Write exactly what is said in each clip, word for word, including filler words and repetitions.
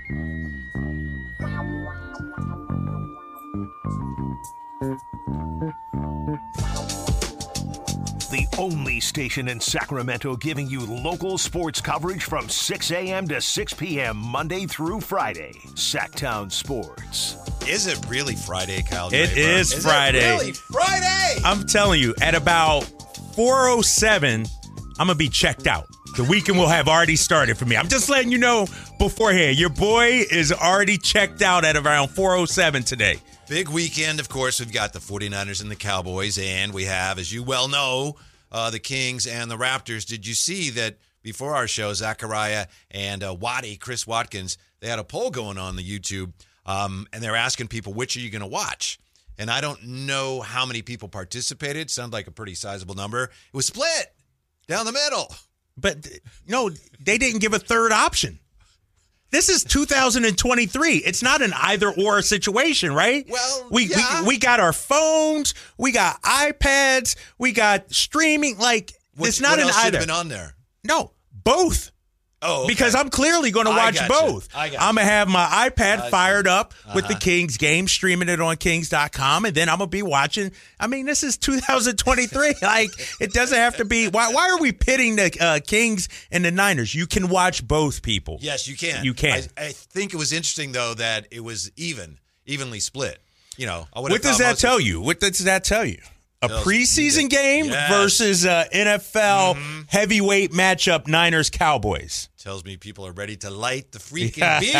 The only station in Sacramento giving you local sports coverage from six a.m. to six p.m. Monday through Friday. Sacktown Sports. Is it really Friday, Kyle? It Draper? is, is Friday. It really Friday? I'm telling you, at about four oh seven, I'm going to be checked out. The weekend will have already started for me. I'm just letting you know beforehand. Your boy is already checked out at around four oh seven today. Big weekend, of course. We've got the 49ers and the Cowboys, and we have, as you well know, uh, the Kings and the Raptors. Did you see that before our show, Zachariah and uh, Waddy, Chris Watkins, they had a poll going on the YouTube, um, and they're asking people, which are you going to watch? And I don't know how many people participated. Sounded like a pretty sizable number. It was split down the middle. But, no, they didn't give a third option. This is two thousand twenty-three. It's not an either-or situation, right? Well, we, yeah. we we got our phones, we got iPads, we got streaming. Like, What, it's not what an else should either. have been on there? No, both. Oh, okay. Because I'm clearly going to I watch gotcha. both. I gotcha. I'm going to have my iPad I fired see. up with the Uh-huh. Kings game, streaming it on Kings dot com, and then I'm going to be watching. I mean, this is two thousand twenty-three. Like, it doesn't have to be. Why Why are we pitting the uh, Kings and the Niners? You can watch both, people. Yes, you can. You can. I, I think it was interesting, though, that it was even, evenly split. You know, I would What have does thought that most tell of- you? What does that tell you? A Tells preseason you that- game Yes. versus uh, N F L Mm-hmm. heavyweight matchup, Niners-Cowboys. Tells me people are ready to light the freaking beam,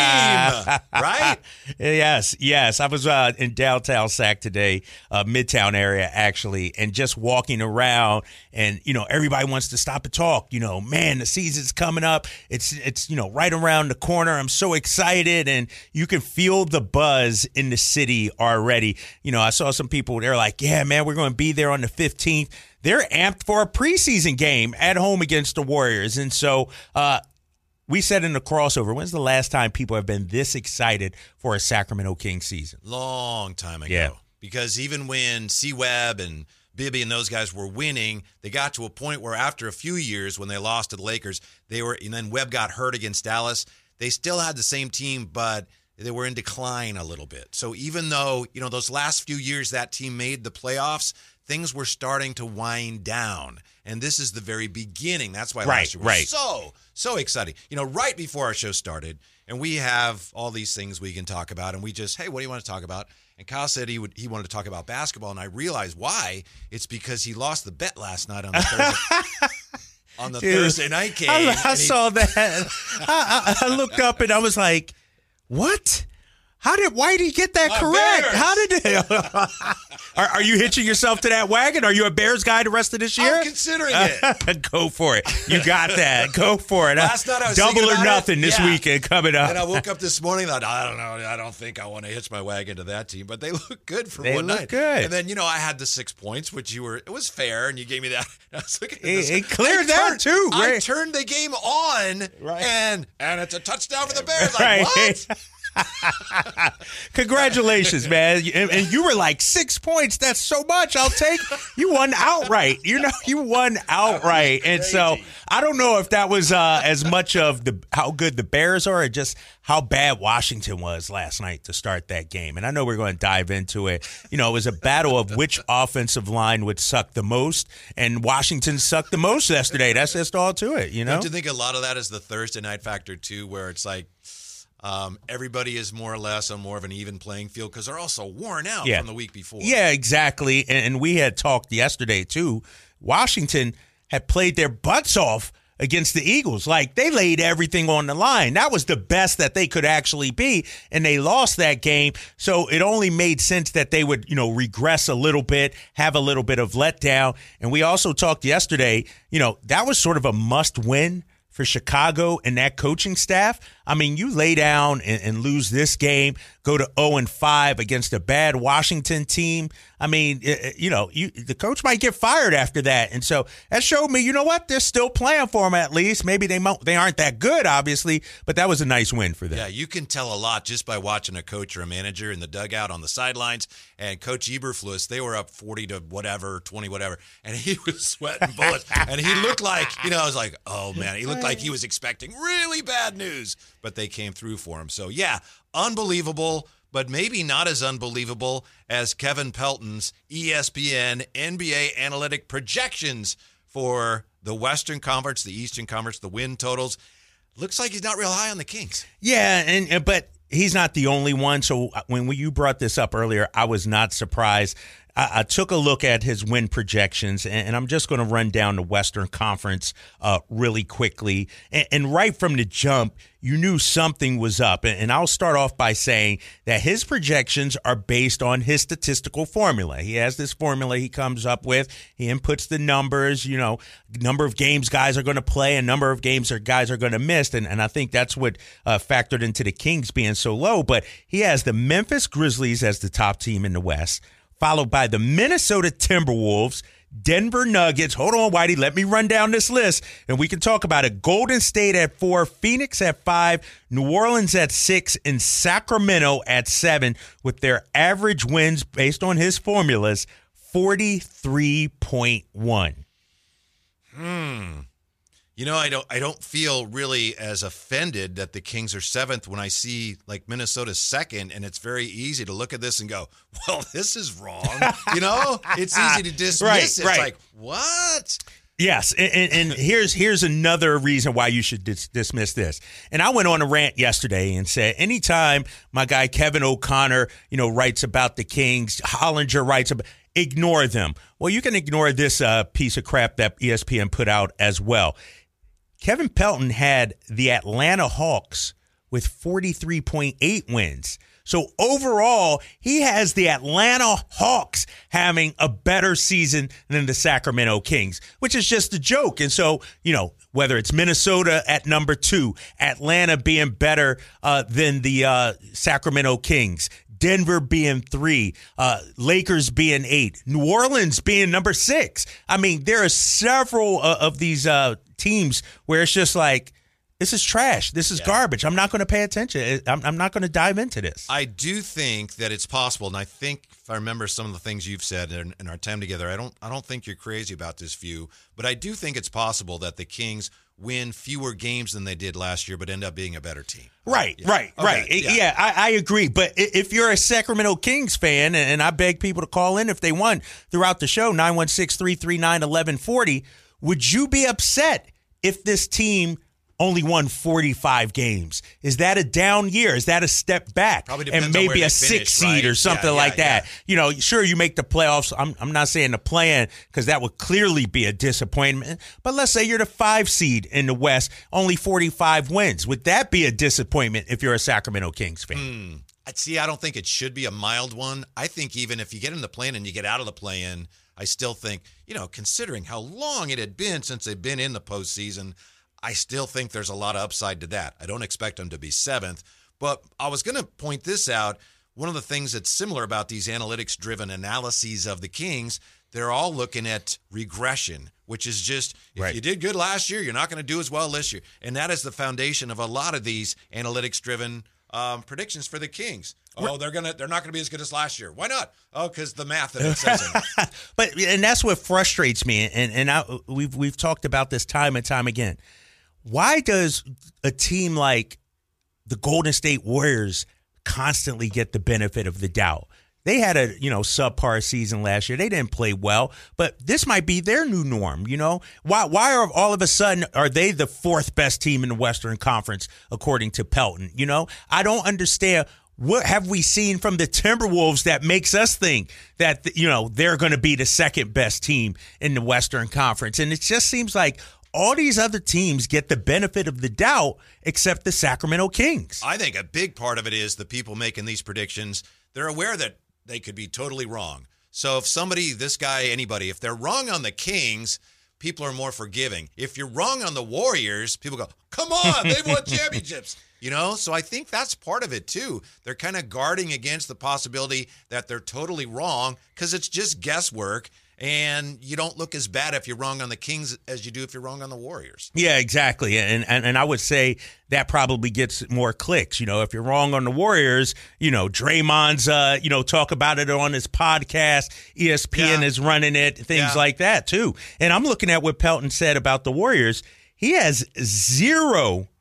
right? Yes, yes. I was uh, in downtown Sac today, uh, Midtown area, actually, and just walking around, and, you know, everybody wants to stop and talk. You know, man, the season's coming up. It's, it's you know, right around the corner. I'm so excited, and you can feel the buzz in the city already. You know, I saw some people, they're like, yeah, man, we're going to be there on the fifteenth. They're amped for a preseason game at home against the Warriors. And so, uh, we said in the crossover, when's the last time people have been this excited for a Sacramento Kings season? Long time ago. Yeah. Because even when C-Webb and Bibby and those guys were winning, they got to a point where after a few years when they lost to the Lakers, they were, and then Webb got hurt against Dallas, they still had the same team, but they were in decline a little bit. So even though, you know, those last few years that team made the playoffs, things were starting to wind down. And this is the very beginning. That's why Right, last year was right. so, so exciting. You know, right before our show started, and we have all these things we can talk about, and we just, hey, what do you want to talk about? And Kyle said he would he wanted to talk about basketball, and I realized why. It's because he lost the bet last night on the Thursday, on the Dude, Thursday night game. I, I and he- saw that. I, I, I looked up and I was like, what? How did, why did he get that My correct? Bears. How did they? are, are you hitching yourself to that wagon? Are you a Bears guy the rest of this year? I'm considering it. Go for it. You got that. Go for it. Last night I was Double thinking or about nothing it. this Yeah. weekend coming up. And I woke up this morning and thought, I don't know, I don't think I want to hitch my wagon to that team, but they look good for They one look night. good. And then, you know, I had the six points, which you were, it was fair, and you gave me that. I was looking at It- this. it cleared I that turned- too, I right? turned the game on, Right. and and it's a touchdown for the Bears. Like, Right. what? Congratulations, man. And, and you were like, six points. That's so much. I'll take. You won outright. You know, you won outright. And so I don't know if that was uh, as much of the how good the Bears are or just how bad Washington was last night to start that game. And I know we're going to dive into it. You know, it was a battle of which offensive line would suck the most. And Washington sucked the most yesterday. That's just all to it, you know? Don't you think a lot of that is the Thursday night factor, too, where it's like, Um, everybody is more or less on more of an even playing field because they're also worn out Yeah. from the week before. Yeah, exactly. And, and we had talked yesterday, too. Washington had played their butts off against the Eagles. Like, they laid everything on the line. That was the best that they could actually be, and they lost that game. So it only made sense that they would, you know, regress a little bit, have a little bit of letdown. And we also talked yesterday, you know, that was sort of a must-win for Chicago and that coaching staff. I mean, you lay down and, and lose this game, go to oh and five against a bad Washington team. I mean, it, you know, you, the coach might get fired after that. And so that showed me, you know what, they're still playing for them at least. Maybe they mo- they aren't that good, obviously, but that was a nice win for them. Yeah, you can tell a lot just by watching a coach or a manager in the dugout on the sidelines. And Coach Eberflus, they were up forty to whatever, twenty whatever, and he was sweating bullets. And he looked like, you know, I was like, oh, man, he looked like he was expecting really bad news. but they came through for him. So, yeah, unbelievable, but maybe not as unbelievable as Kevin Pelton's E S P N N B A analytic projections for the Western Conference, the Eastern Conference, the win totals. Looks like he's not real high on the Kings. Yeah, and but he's not the only one. So when you brought this up earlier, I was not surprised. I, I took a look at his win projections, and, and I'm just going to run down the Western Conference uh, really quickly. And, and right from the jump, you knew something was up. And, and I'll start off by saying that his projections are based on his statistical formula. He has this formula he comes up with. He inputs the numbers, you know, number of games guys are going to play and number of games or guys are going to miss. And, and I think that's what uh, factored into the Kings being so low. But he has the Memphis Grizzlies as the top team in the West, followed by the Minnesota Timberwolves, Denver Nuggets. Hold on, Whitey. Let me run down this list, and we can talk about it. Golden State at four, Phoenix at five, New Orleans at six, and Sacramento at seven, with their average wins based on his formulas, forty-three point one. Hmm. You know, I don't I don't feel really as offended that the Kings are seventh when I see like Minnesota's second, and it's very easy to look at this and go, well, this is wrong. You know, it's easy to dismiss. Right, it's right. like, what? Yes, and, and, and here's here's another reason why you should dis- dismiss this. And I went on a rant yesterday and said, anytime my guy Kevin O'Connor, you know, writes about the Kings, Hollinger writes about, ignore them. Well, you can ignore this uh, piece of crap that E S P N put out as well. Kevin Pelton had the Atlanta Hawks with forty-three point eight wins. So overall, he has the Atlanta Hawks having a better season than the Sacramento Kings, which is just a joke. And so, you know, whether it's Minnesota at number two, Atlanta being better uh, than the uh, Sacramento Kings, Denver being three, uh, Lakers being eight, New Orleans being number six. I mean, there are several uh, of these uh, teams where it's just like, this is trash. This is yeah. garbage. I'm not going to pay attention. I'm, I'm not going to dive into this. I do think that it's possible, and I think if I remember some of the things you've said in, in our time together, I don't I don't think you're crazy about this view, but I do think it's possible that the Kings win fewer games than they did last year, but end up being a better team. Right, yeah. right, okay. right. Yeah, yeah I, I agree. But if you're a Sacramento Kings fan, and I beg people to call in if they won throughout the show, nine one six, three three nine, one one four zero, would you be upset if this team only won forty-five games? Is that a down year? Is that a step back? Probably depends and maybe on where a they six finish, seed right? or something yeah, yeah, like that. Yeah. You know, sure, you make the playoffs. I'm I'm not saying the play-in because that would clearly be a disappointment. But let's say you're the five seed in the West, only forty-five wins. Would that be a disappointment if you're a Sacramento Kings fan? Mm. See, I don't think it should be a mild one. I think even if you get in the play-in and you get out of the play-in, I still think, you know, considering how long it had been since they've been in the postseason, I still think there's a lot of upside to that. I don't expect them to be seventh, but I was going to point this out. One of the things that's similar about these analytics-driven analyses of the Kings, they're all looking at regression, which is just, if right. you did good last year, you're not going to do as well this year. And that is the foundation of a lot of these analytics-driven um, predictions for the Kings. Oh, they're gonna they're not gonna be as good as last year. Why not? Oh, because the math that it says in. But and that's what frustrates me, and and I, we've we've talked about this time and time again. Why does a team like the Golden State Warriors constantly get the benefit of the doubt? They had a, you know, subpar season last year. They didn't play well, but this might be their new norm, you know? Why why are all of a sudden are they the fourth best team in the Western Conference according to Pelton, you know? I don't understand. What have we seen from the Timberwolves that makes us think that, you know, they're going to be the second best team in the Western Conference? And it just seems like all these other teams get the benefit of the doubt except the Sacramento Kings. I think a big part of it is the people making these predictions, they're aware that they could be totally wrong. So if somebody, this guy, anybody, if they're wrong on the Kings, people are more forgiving. If you're wrong on the Warriors, people go, come on, they've won championships. You know, so I think that's part of it, too. They're kind of guarding against the possibility that they're totally wrong because it's just guesswork. And you don't look as bad if you're wrong on the Kings as you do if you're wrong on the Warriors. Yeah, exactly. And, and and I would say that probably gets more clicks. You know, if you're wrong on the Warriors, you know, Draymond's, uh, you know, talk about it on his podcast. E S P N yeah. is running it, things yeah. like that, too. And I'm looking at what Pelton said about the Warriors. He has zero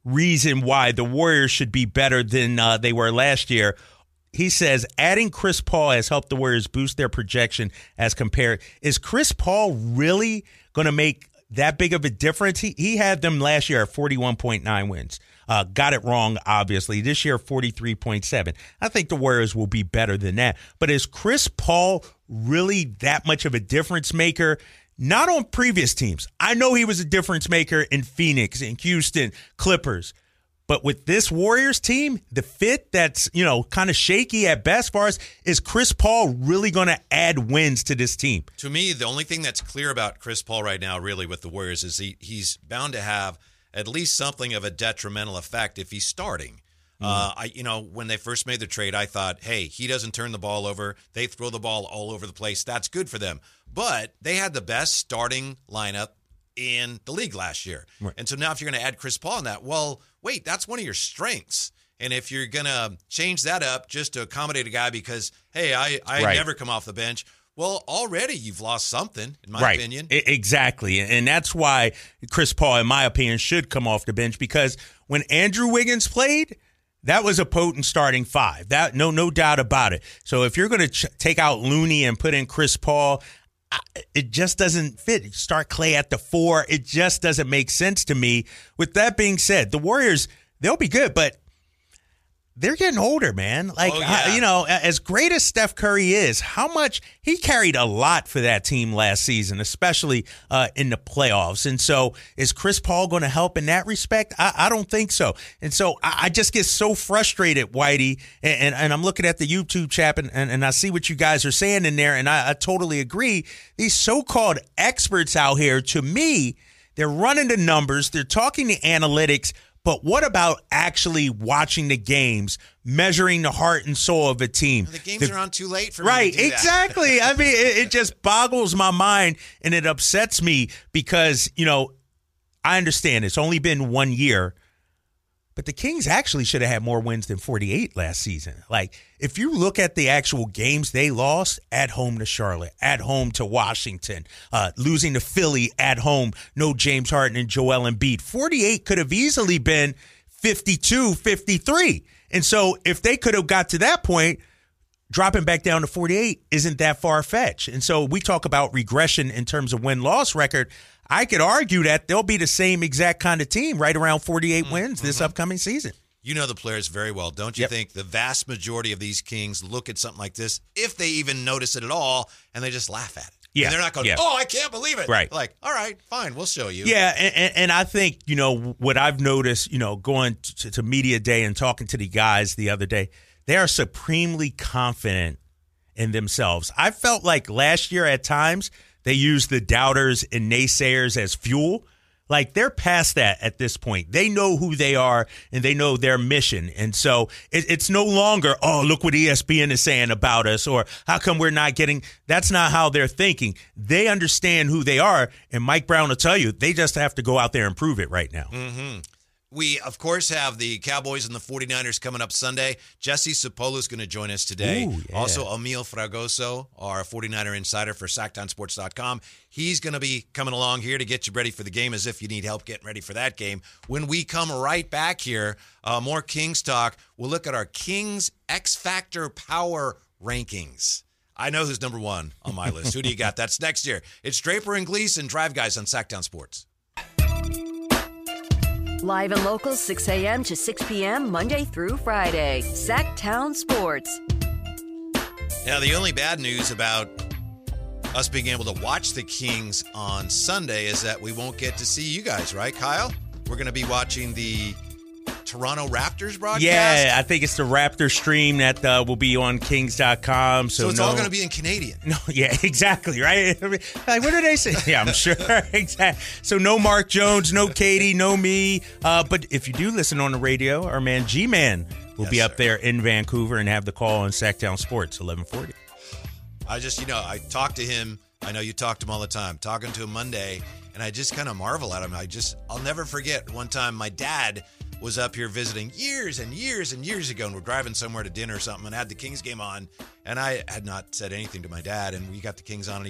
reason why the Warriors should be better than uh, they were last year. He says adding Chris Paul has helped the Warriors boost their projection as compared. Is Chris Paul really going to make that big of a difference? He he had them last year at forty-one point nine wins. Uh, got it wrong, obviously. This year, forty-three point seven. I think the Warriors will be better than that. But is Chris Paul really that much of a difference maker? Not on previous teams. I know he was a difference maker in Phoenix, in Houston, Clippers. But with this Warriors team, the fit that's, you know, kind of shaky at best, far as is Chris Paul really going to add wins to this team? To me, the only thing that's clear about Chris Paul right now, really, with the Warriors is he he's bound to have at least something of a detrimental effect if he's starting. Mm-hmm. Uh, I, you know, when they first made the trade, I thought, hey, he doesn't turn the ball over. They throw the ball all over the place. That's good for them. But they had the best starting lineup in the league last year. Right. And so now if you're going to add Chris Paul in that, well, wait, that's one of your strengths. And if you're going to change that up just to accommodate a guy because, hey, I, I right. never come off the bench, well, already you've lost something, in my right. opinion. I- exactly. And that's why Chris Paul, in my opinion, should come off the bench, because when Andrew Wiggins played, that was a potent starting five. That no no doubt about it. So if you're going to ch- take out Looney and put in Chris Paul, it just doesn't fit. Start Clay at the four. It just doesn't make sense to me. With that being said, the Warriors, they'll be good, but they're getting older, man. Like, oh, yeah. uh, you know, as great as Steph Curry is, how much he carried a lot for that team last season, especially uh, in the playoffs. And so is Chris Paul going to help in that respect? I, I don't think so. And so I, I just get so frustrated, Whitey, and, and, and I'm looking at the YouTube chat and, and, and I see what you guys are saying in there, and I, I totally agree. These so-called experts out here, to me, they're running the numbers, they're talking the analytics, but what about actually watching the games, measuring the heart and soul of a team? The games the, are on too late for right, me to do exactly. I mean, it, it just boggles my mind, and it upsets me because, you know, I understand it's only been one year, but the Kings actually should have had more wins than forty-eight last season. Like, if you look at the actual games they lost, at home to Charlotte, at home to Washington, uh, losing to Philly at home, no James Harden and Joel Embiid. forty-eight could have easily been fifty-two, fifty-three. And so if they could have got to that point, dropping back down to forty-eight isn't that far-fetched. And so we talk about regression in terms of win-loss record. I could argue that they'll be the same exact kind of team, right around forty-eight mm-hmm. wins this upcoming season. You know the players very well, don't you yep. think? The vast majority of these Kings look at something like this, if they even notice it at all, and they just laugh at it. Yeah. And they're not going, yeah. oh, I can't believe it. Right. Like, all right, fine, we'll show you. Yeah, and, and I think, you know, what I've noticed, you know, going to, to media day and talking to the guys the other day, they are supremely confident in themselves. I felt like last year at times they used the doubters and naysayers as fuel. Like, they're past that at this point. They know who they are, and they know their mission. And so it, it's no longer, oh, look what E S P N is saying about us, or how come we're not getting – that's not how they're thinking. They understand who they are, and Mike Brown will tell you they just have to go out there and prove it right now. Mm-hmm. We, of course, have the Cowboys and the forty-niners coming up Sunday. Jesse Sapolu is going to join us today. Ooh, yeah. Also, Emil Fragoso, our forty-niner insider for Sacktown Sports dot com. He's going to be coming along here to get you ready for the game, as if you need help getting ready for that game. When we come right back here, uh, more Kings talk. We'll look at our Kings X Factor Power Rankings. I know who's number one on my list. Who do you got? That's next year. It's Draper and Gleason, Drive Guys on Sacktown Sports. Live and local, six a.m. to six p.m., Monday through Friday. Sacktown Sports. Now, the only bad news about us being able to watch the Kings on Sunday is that we won't get to see you guys, right, Kyle? We're going to be watching the Toronto Raptors broadcast. Yeah, I think it's the Raptor stream that uh, will be on Kings dot com. So, so it's no, all going to be in Canadian. No, yeah, exactly, right? I mean, like, what do they say? Yeah, I'm sure. Exactly. So no Mark Jones, no Katie, no me. Uh, but if you do listen on the radio, our man G-Man will yes, be up sir. there in Vancouver and have the call on Sacktown Sports, eleven forty. I just, you know, I talked to him. I know you talk to him all the time. Talking to him Monday, and I just kind of marvel at him. I just, I'll never forget one time my dad was up here visiting years and years and years ago, and we're driving somewhere to dinner or something, and had the Kings game on, and I had not said anything to my dad, and we got the Kings on, and he goes,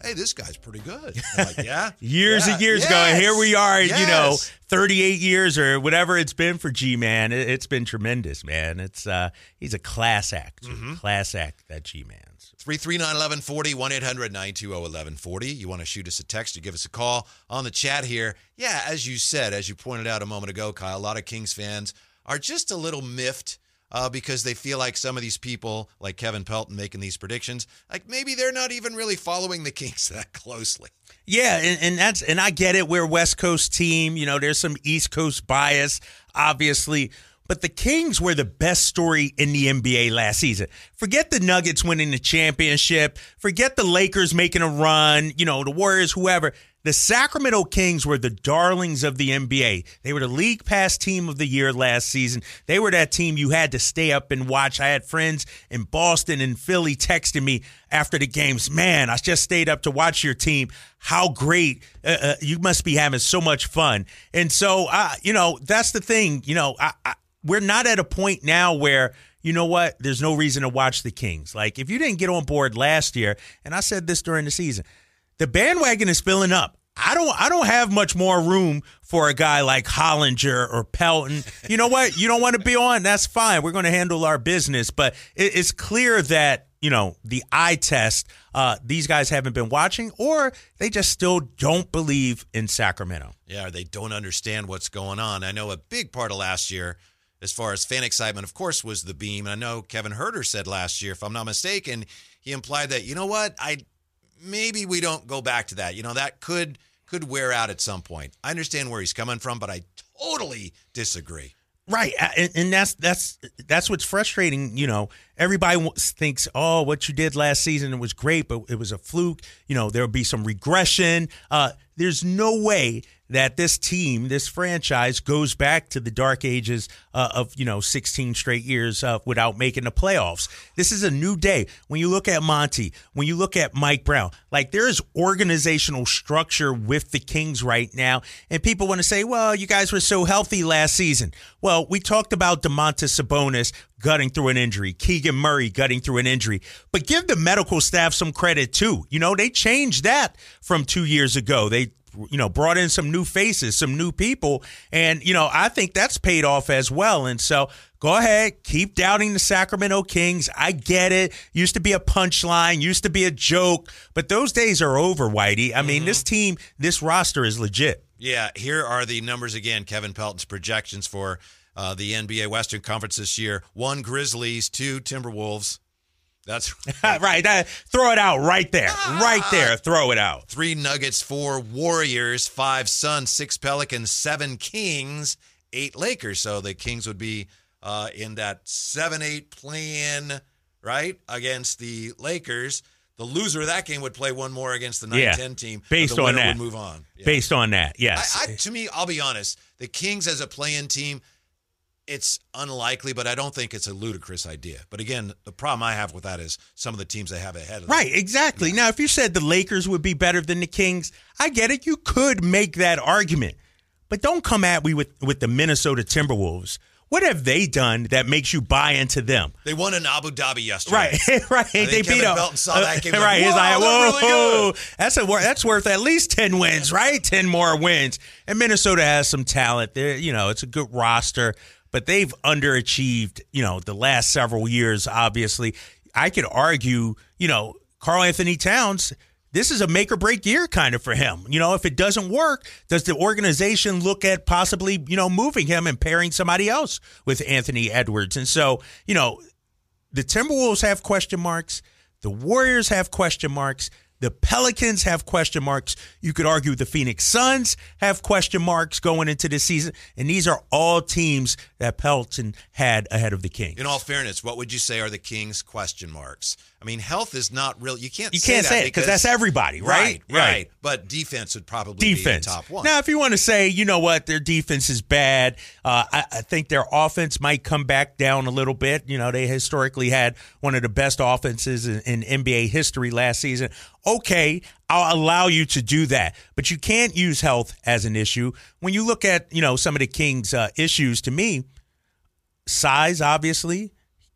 hey, this guy's pretty good. I'm like, yeah. years yeah, and years yes, ago, and here we are, yes. you know, thirty-eight years or whatever it's been for G-Man. It, it's been tremendous, man. It's uh, he's a class act. Mm-hmm. Class act, that G-Man's. three three nine, one one four zero, one eight hundred nine two zero, one one four zero. You want to shoot us a text or give us a call on the chat here. Yeah, as you said, as you pointed out a moment ago, Kyle, a lot of Kings fans are just a little miffed uh, because they feel like some of these people, like Kevin Pelton making these predictions, like maybe they're not even really following the Kings that closely. Yeah, and, and that's and I get it. We're a West Coast team. You know, there's some East Coast bias, obviously. But the Kings were the best story in the N B A last season. Forget the Nuggets winning the championship. Forget the Lakers making a run, you know, the Warriors, whoever. The Sacramento Kings were the darlings of the N B A. They were the League Pass Team of the Year last season. They were that team you had to stay up and watch. I had friends in Boston and Philly texting me after the games. Man, I just stayed up to watch your team. How great. Uh, uh, you must be having so much fun. And so, uh, you know, that's the thing. You know, I, I, we're not at a point now where, you know what, there's no reason to watch the Kings. Like, if you didn't get on board last year, and I said this during the season, the bandwagon is filling up. I don't I don't have much more room for a guy like Hollinger or Pelton. You know what? You don't want to be on? That's fine. We're going to handle our business. But it, it's clear that, you know, the eye test, uh, these guys haven't been watching, or they just still don't believe in Sacramento. Yeah, or they don't understand what's going on. I know a big part of last year, as far as fan excitement, of course, was the beam. And I know Kevin Herter said last year, if I'm not mistaken, he implied that, you know what, I maybe we don't go back to that. You know, that could could wear out at some point. I understand where he's coming from, but I totally disagree. Right, and, and that's that's that's what's frustrating. You know, everybody thinks, oh, what you did last season, it was great, but it was a fluke. You know, there'll be some regression. Uh, there's no way that this team, this franchise, goes back to the dark ages uh, of, you know, sixteen straight years uh, without making the playoffs. This is a new day. When you look at Monty, when you look at Mike Brown, like, there is organizational structure with the Kings right now. And people want to say, well, you guys were so healthy last season. Well, we talked about Domantas Sabonis gutting through an injury, Keegan Murray gutting through an injury. But give the medical staff some credit, too. You know, they changed that from two years ago. They you know, brought in some new faces, some new people. And, you know, I think that's paid off as well. And so go ahead, keep doubting the Sacramento Kings. I get it. Used to be a punchline, used to be a joke. But those days are over, Whitey. I mean, mm-hmm. this team, this roster is legit. Yeah, here are the numbers again. Kevin Pelton's projections for uh, the N B A Western Conference this year. One, Grizzlies. Two, Timberwolves. That's right. right. That, throw it out right there. Ah. Right there. Throw it out. Three Nuggets, four Warriors, five Suns, six Pelicans, seven Kings, eight Lakers. So the Kings would be uh, in that seven eight play-in, right, against the Lakers. The loser of that game would play one more against the nine ten yeah. team. Based the on that. Would move on. Yeah. Based on that, yes. I, I, to me, I'll be honest, the Kings as a play-in team, it's unlikely, but I don't think it's a ludicrous idea. But again, the problem I have with that is some of the teams they have ahead of them. Right, exactly. Yeah. Now, if you said the Lakers would be better than the Kings, I get it. You could make that argument. But don't come at me with, with the Minnesota Timberwolves. What have they done that makes you buy into them? They won in Abu Dhabi yesterday. Right, right. I they Kevin beat up. Pelton saw that game. Uh, right, like, he's like, whoa, whoa, really that's a that's worth at least ten wins, right? Ten more wins. And Minnesota has some talent. There, you know, it's a good roster. But they've underachieved, you know, the last several years, obviously. I could argue, you know, Karl Anthony Towns, this is a make or break year kind of for him. You know, if it doesn't work, does the organization look at possibly, you know, moving him and pairing somebody else with Anthony Edwards? And so, you know, the Timberwolves have question marks. The Warriors have question marks. The Pelicans have question marks. You could argue the Phoenix Suns have question marks going into this season. And these are all teams that Pelton had ahead of the Kings. In all fairness, what would you say are the Kings' question marks? I mean, health is not real. You can't you say can't that say it because that's everybody, right? Right, right. But defense would probably defense. be the top one. Now, if you want to say, you know what, their defense is bad, uh, I, I think their offense might come back down a little bit. You know, they historically had one of the best offenses in, in N B A history last season. Okay, I'll allow you to do that. But you can't use health as an issue. When you look at, you know, some of the Kings' uh, issues, to me, size, obviously,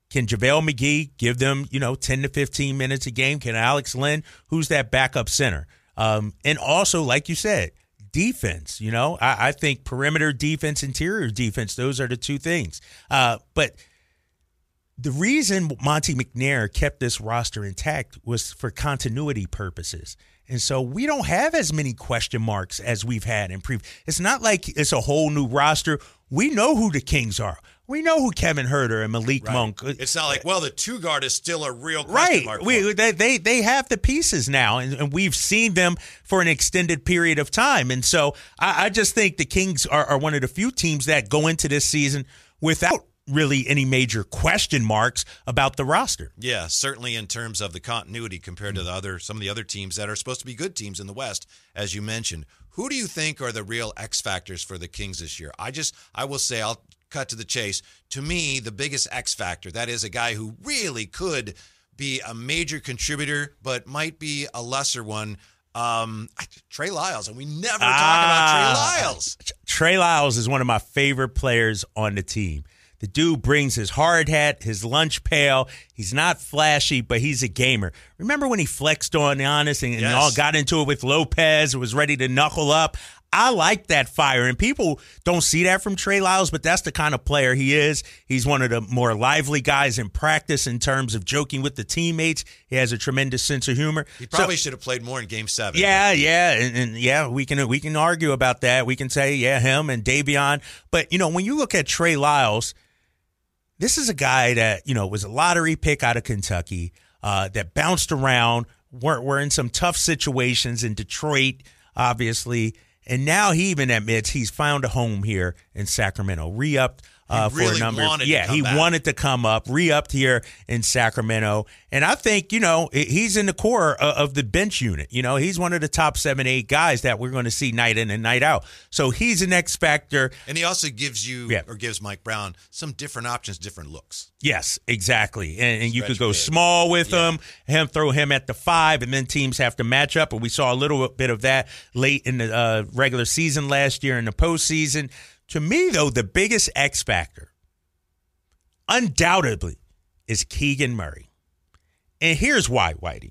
Can JaVale McGee give them, you know, ten to fifteen minutes a game? Can Alex Len? Who's that backup center? Um, and also, like you said, defense. You know, I, I think perimeter defense, interior defense, those are the two things. Uh, but the reason Monte McNair kept this roster intact was for continuity purposes. And so we don't have as many question marks as we've had in previous. It's not like it's a whole new roster. We know who the Kings are. We know who Kevin Huerter and Malik right. Monk. It's not like, well, the two guard is still a real question right. mark. We, they, they they have the pieces now, and, and we've seen them for an extended period of time. And so I, I just think the Kings are, are one of the few teams that go into this season without really any major question marks about the roster. Yeah, certainly in terms of the continuity compared to the other some of the other teams that are supposed to be good teams in the West, as you mentioned. Who do you think are the real X factors for the Kings this year? I just I will say I'll cut to the chase. To me, the biggest X factor, that is a guy who really could be a major contributor, but might be a lesser one. Um, Trey Lyles, and we never talk ah, about Trey Lyles. Trey Lyles is one of my favorite players on the team. The dude brings his hard hat, his lunch pail. He's not flashy, but he's a gamer. Remember when he flexed on Giannis and, and yes. all got into it with Lopez, was ready to knuckle up? I like that fire, and people don't see that from Trey Lyles, but that's the kind of player he is. He's one of the more lively guys in practice in terms of joking with the teammates. He has a tremendous sense of humor. He probably so, should have played more in Game Seven. Yeah, yeah, and, and yeah, we can we can argue about that. We can say, yeah, him and Davion. But, you know, when you look at Trey Lyles, this is a guy that, you know, was a lottery pick out of Kentucky uh, that bounced around. We're, we're in some tough situations in Detroit, obviously. And now he even admits he's found a home here in Sacramento. Re-upped uh, really for a number. Wanted yeah, to come he back. wanted to come up. Re-upped here in Sacramento. And I think, you know, he's in the core of, of the bench unit. You know, he's one of the top seven, eight guys that we're going to see night in and night out. So he's an X factor. And he also gives you, yeah. or gives Mike Brown, some different options, different looks. Yes, exactly. And, and you Stretch could go big. small with Yeah. him, him throw him at the five, and then teams have to match up. And we saw a little bit of that late in the uh, regular season last year in the postseason. To me, though, the biggest X factor, undoubtedly, is Keegan Murray. And here's why, Whitey.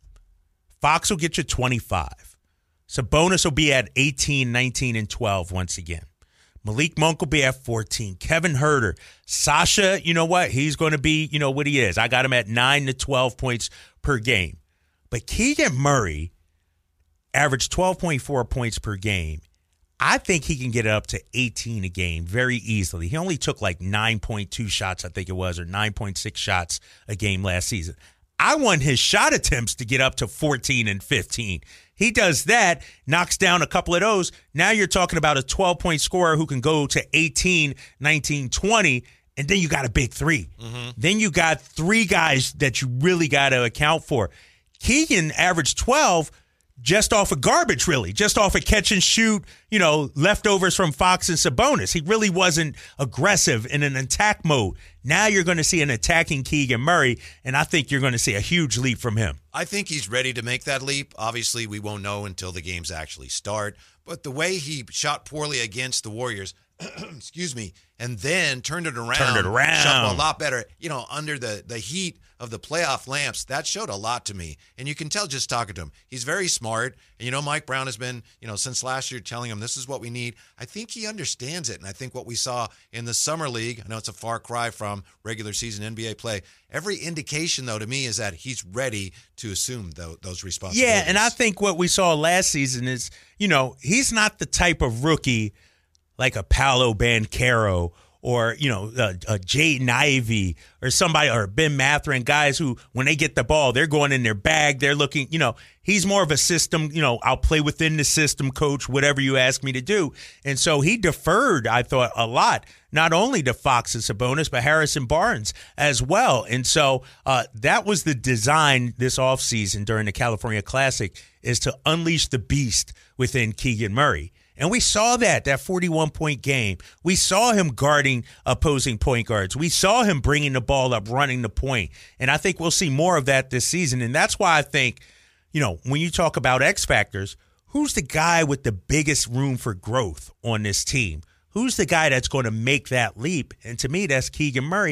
Fox will get you twenty-five. Sabonis will be at eighteen, nineteen, and twelve once again. Malik Monk will be at fourteen. Kevin Huerter. Sasha, you know what? He's going to be, you know, what he is. I got him at nine to twelve points per game. But Keegan Murray averaged twelve point four points per game. I think he can get it up to eighteen a game very easily. He only took like nine point two shots, I think it was, or nine point six shots a game last season. I want his shot attempts to get up to fourteen and fifteen. He does that, knocks down a couple of those. Now you're talking about a twelve-point scorer who can go to eighteen, nineteen, twenty, and then you got a big three. Mm-hmm. Then you got three guys that you really got to account for. Keegan averaged twelve just off of garbage, really, just off of catch and shoot, you know, leftovers from Fox and Sabonis. He really wasn't aggressive in an attack mode. Now you're going to see an attacking Keegan Murray, and I think you're going to see a huge leap from him. I think he's ready to make that leap. Obviously, we won't know until the games actually start. But the way he shot poorly against the Warriors, excuse me, and then turned it around. Turned it around. Shot a lot better, you know, under the, the heat of the playoff lamps. That showed a lot to me. And you can tell just talking to him. He's very smart. And, you know, Mike Brown has been, you know, since last year telling him this is what we need. I think he understands it. And I think what we saw in the Summer League, I know it's a far cry from regular season N B A play. Every indication, though, to me is that he's ready to assume th- those responsibilities. Yeah, and I think what we saw last season is, you know, he's not the type of rookie like a Paolo Banchero or, you know, a, a Jaden Ivey or somebody, or Ben Mathurin, guys who, when they get the ball, they're going in their bag. They're looking, you know, he's more of a system, you know, I'll play within the system, coach, whatever you ask me to do. And so he deferred, I thought, a lot, not only to Fox and Sabonis, but Harrison Barnes as well. And so uh, that was the design this offseason during the California Classic, is to unleash the beast within Keegan Murray. And we saw that, that forty-one-point game. We saw him guarding opposing point guards. We saw him bringing the ball up, running the point. And I think we'll see more of that this season. And that's why I think, you know, when you talk about X factors, who's the guy with the biggest room for growth on this team? Who's the guy that's going to make that leap? And to me, that's Keegan Murray.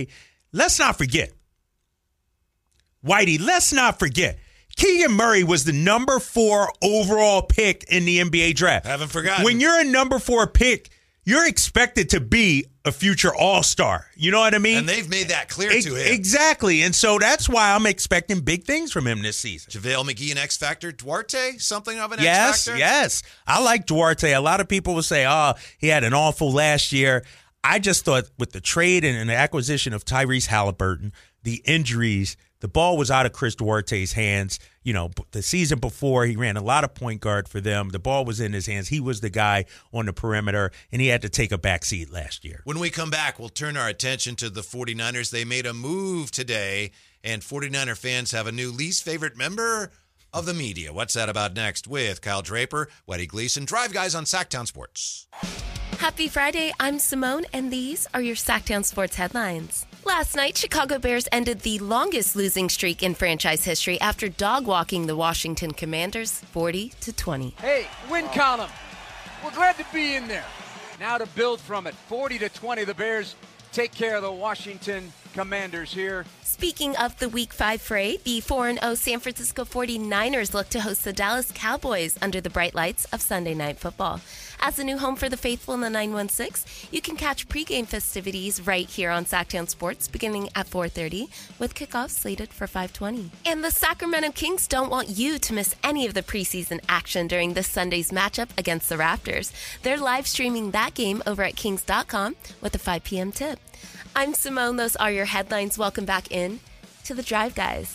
let's not forget, Whitey, let's not forget, Keegan Murray was the number four overall pick in the N B A draft. Haven't forgotten. When you're a number four pick, you're expected to be a future all-star. You know what I mean? And they've made that clear e- to him. Exactly. And so that's why I'm expecting big things from him this season. JaVale McGee, an X Factor. Duarte, something of an yes, X Factor? Yes, yes. I like Duarte. A lot of people will say, oh, he had an awful last year. I just thought with the trade and, and the acquisition of Tyrese Halliburton, the injuries, the ball was out of Chris Duarte's hands. You know, the season before, he ran a lot of point guard for them. The ball was in his hands. He was the guy on the perimeter, and he had to take a back seat last year. When we come back, we'll turn our attention to the 49ers. They made a move today, and 49er fans have a new least favorite member of the media. What's that about next with Kyle Draper, Whitey Gleason, Drive Guys on Sacktown Sports. Happy Friday, I'm Simone, and these are your Sacktown Sports headlines. Last night, Chicago Bears ended the longest losing streak in franchise history after dog-walking the Washington Commanders forty to twenty. Hey, win column. We're glad to be in there. Now to build from it. forty to twenty, the Bears take care of the Washington Commanders here. Speaking of the Week five fray, the four and oh San Francisco forty-niners look to host the Dallas Cowboys under the bright lights of Sunday Night Football. As a new home for the faithful in the nine one six, you can catch pregame festivities right here on Sacktown Sports beginning at four thirty with kickoff slated for five twenty. And the Sacramento Kings don't want you to miss any of the preseason action during this Sunday's matchup against the Raptors. They're live streaming that game over at kings dot com with a five p.m. tip. I'm Simone. Those are your headlines. Welcome back in to the Drive Guys.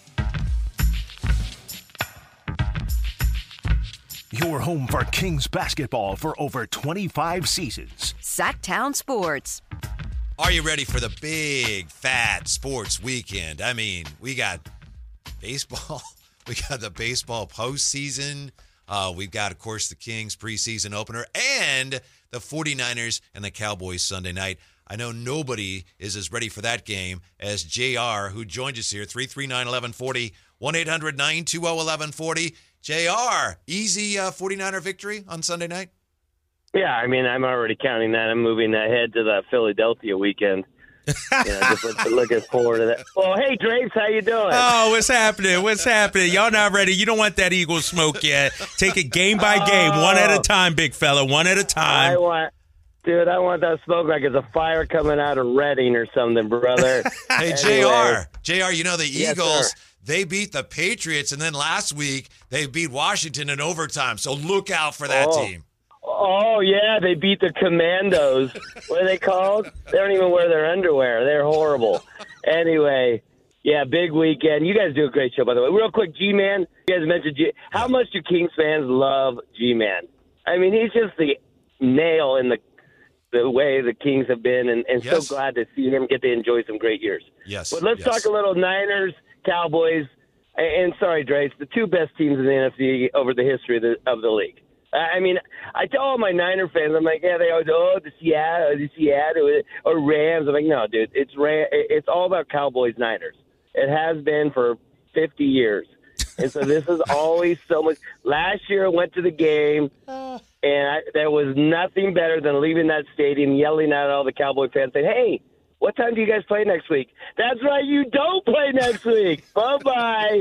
Your home for Kings basketball for over twenty-five seasons. Sacktown Sports. Are you ready for the big, fat sports weekend? I mean, we got baseball. We got the baseball postseason. Uh, we've got, of course, the Kings preseason opener and the 49ers and the Cowboys Sunday night. I know nobody is as ready for that game as J R, who joined us here, three three nine, one one four zero, one eight hundred nine two zero one one four zero. J R, easy uh, 49er victory on Sunday night? Yeah, I mean, I'm already counting that. I'm moving ahead to the Philadelphia weekend. You know, just look, looking forward to that. Well, hey, Drapes, how you doing? Oh, what's happening? What's happening? Y'all not ready. You don't want that Eagles smoke yet. Take it game by game, oh, one at a time, big fella, one at a time. I want, dude, I want that smoke like it's a fire coming out of Reading or something, brother. Hey, anyway. J R, J R, you know the Yes, Eagles, sir. they beat the Patriots, and then last week they beat Washington in overtime. So look out for that Oh. team. Oh, yeah, they beat the Commandos. What are they called? They don't even wear their underwear. They're horrible. Anyway, yeah, big weekend. You guys do a great show, by the way. Real quick, G-Man, you guys mentioned G. How much do Kings fans love G-Man? I mean, he's just the nail in the the way the Kings have been, and, and Yes. so glad to see him get to enjoy some great years. Yes. But let's yes. talk a little Niners, Cowboys, and, and sorry, Drace, the two best teams in the N F C over the history of the, of the league. I mean, I tell all my Niner fans, I'm like, yeah, they always, oh, the Seattle, the Seattle, or Rams. I'm like, no, dude, it's Ram, it's all about Cowboys Niners. It has been for fifty years. And so this is always so much. Last year I went to the game, and I, there was nothing better than leaving that stadium yelling at all the Cowboy fans saying, hey, what time do you guys play next week? That's right, you don't play next week. Bye-bye.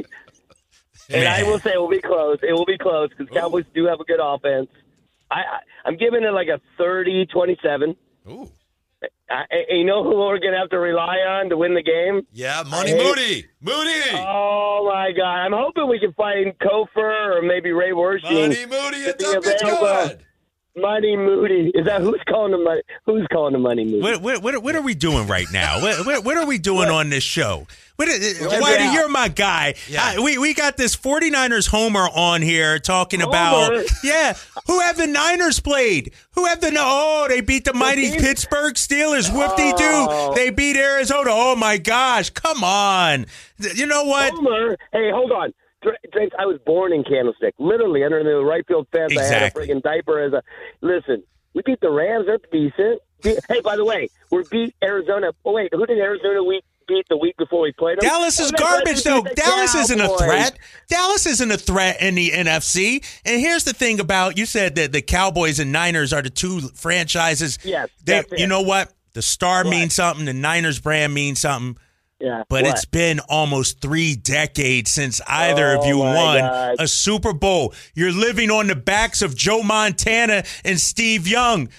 And Man. I will say it will be close. It will be close because Cowboys do have a good offense. I, I, I'm giving it like a thirty twenty-seven. Ooh. I, I, you know who we're going to have to rely on to win the game? Yeah, Money I hate- Moody. Moody. Oh, my God. I'm hoping we can find Kofer or maybe Ray Wershing. Money Moody, it's be up, it's available. good. Money Moody. Is that who's calling him money? Who's calling him Money Moody? What, what, what, what are we doing right now? What, what, what are we doing on this show? What, Whitey, out. you're my guy. Yeah. I, we, we got this 49ers homer on here talking about, Homer? yeah, who have the Niners played? Who have the, oh, they beat the mighty team- Pittsburgh Steelers. Whoop-de-doo. Oh. They beat Arizona. Oh, my gosh. Come on. You know what? Homer. Hey, hold on. Dra- Drace, I was born in Candlestick, literally under the right field fence. Exactly. I had a friggin' diaper as a. Listen, we beat the Rams. They're decent. Be- Hey, by the way, we beat Arizona. Oh wait, who did Arizona we beat the week before we played them? Dallas is Oh, that's right, garbage, we though. beat the Dallas isn't a Cowboys. threat. Dallas isn't a threat in the N F C. And here's the thing about, you said that the Cowboys and Niners are the two franchises. Yes, They, that's it. you know what? The star What? means something. The Niners brand means something. Yeah. But what? it's been almost three decades since either Oh, of you my won God. a Super Bowl. You're living on the backs of Joe Montana and Steve Young.